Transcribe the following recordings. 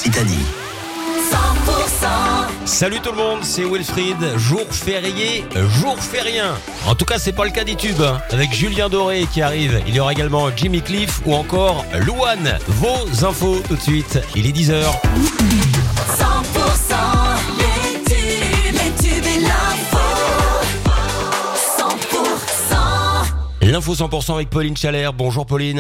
Occitanie. 100%. Salut tout le monde, c'est Wilfried. Jour férié, jour férien. En tout cas, c'est pas le cas des tubes. Avec Julien Doré qui arrive. Il y aura également Jimmy Cliff ou encore Louane. Vos infos tout de suite. Il est 10h. 100%. Les tubes et l'info. 100%. L'info 100% avec Pauline Chalère. Bonjour Pauline.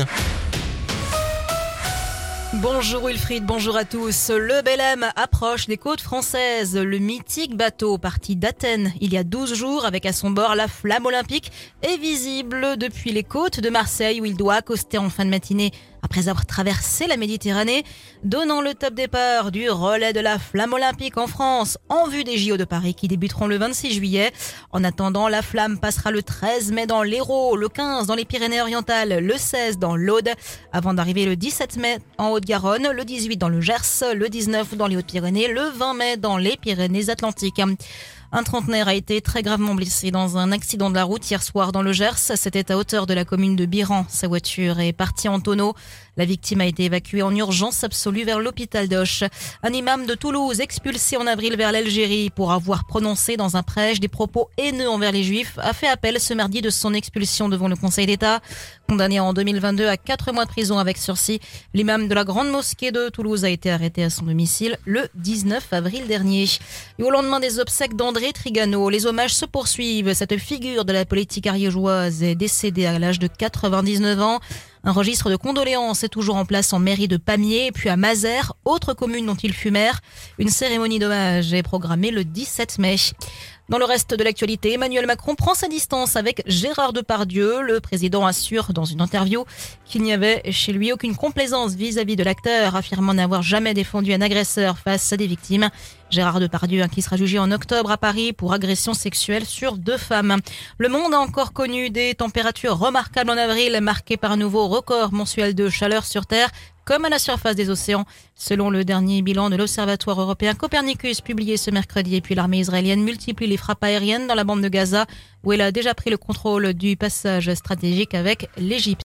Bonjour Wilfried, bonjour à tous. Le Belém approche des côtes françaises. Le mythique bateau parti d'Athènes il y a 12 jours avec à son bord la flamme olympique est visible depuis les côtes de Marseille où il doit accoster en fin de matinée après avoir traversé la Méditerranée, donnant le top départ du relais de la flamme olympique en France en vue des JO de Paris qui débuteront le 26 juillet. En attendant, la flamme passera le 13 mai dans l'Hérault, le 15 dans les Pyrénées-Orientales, le 16 dans l'Aude, avant d'arriver le 17 mai en Haute-Garonne, le 18 dans le Gers, le 19 dans les Hautes-Pyrénées, le 20 mai dans les Pyrénées-Atlantiques. Un trentenaire a été très gravement blessé dans un accident de la route hier soir dans le Gers. C'était à hauteur de la commune de Biran. Sa voiture est partie en tonneau. La victime a été évacuée en urgence absolue vers l'hôpital d'Auch. Un imam de Toulouse expulsé en avril vers l'Algérie pour avoir prononcé dans un prêche des propos haineux envers les Juifs a fait appel ce mardi de son expulsion devant le Conseil d'État. Condamné en 2022 à 4 mois de prison avec sursis, l'imam de la grande mosquée de Toulouse a été arrêté à son domicile le 19 avril dernier. Et au lendemain des obsèques d'André Trigano, les hommages se poursuivent. Cette figure de la politique ariégeoise est décédée à l'âge de 99 ans. Un registre de condoléances est toujours en place en mairie de Pamiers, puis à Mazères, autre commune dont il fut maire. Une cérémonie d'hommage est programmée le 17 mai. Dans le reste de l'actualité, Emmanuel Macron prend sa distance avec Gérard Depardieu. Le président assure dans une interview qu'il n'y avait chez lui aucune complaisance vis-à-vis de l'acteur, affirmant n'avoir jamais défendu un agresseur face à des victimes. Gérard Depardieu, qui sera jugé en octobre à Paris pour agression sexuelle sur 2 femmes. Le monde a encore connu des températures remarquables en avril, marquées par un nouveau record mensuel de chaleur sur Terre, comme à la surface des océans. Selon le dernier bilan de l'Observatoire européen Copernicus publié ce mercredi, et puis l'armée israélienne multiplie les frappes aériennes dans la bande de Gaza, où elle a déjà pris le contrôle du passage stratégique avec l'Égypte.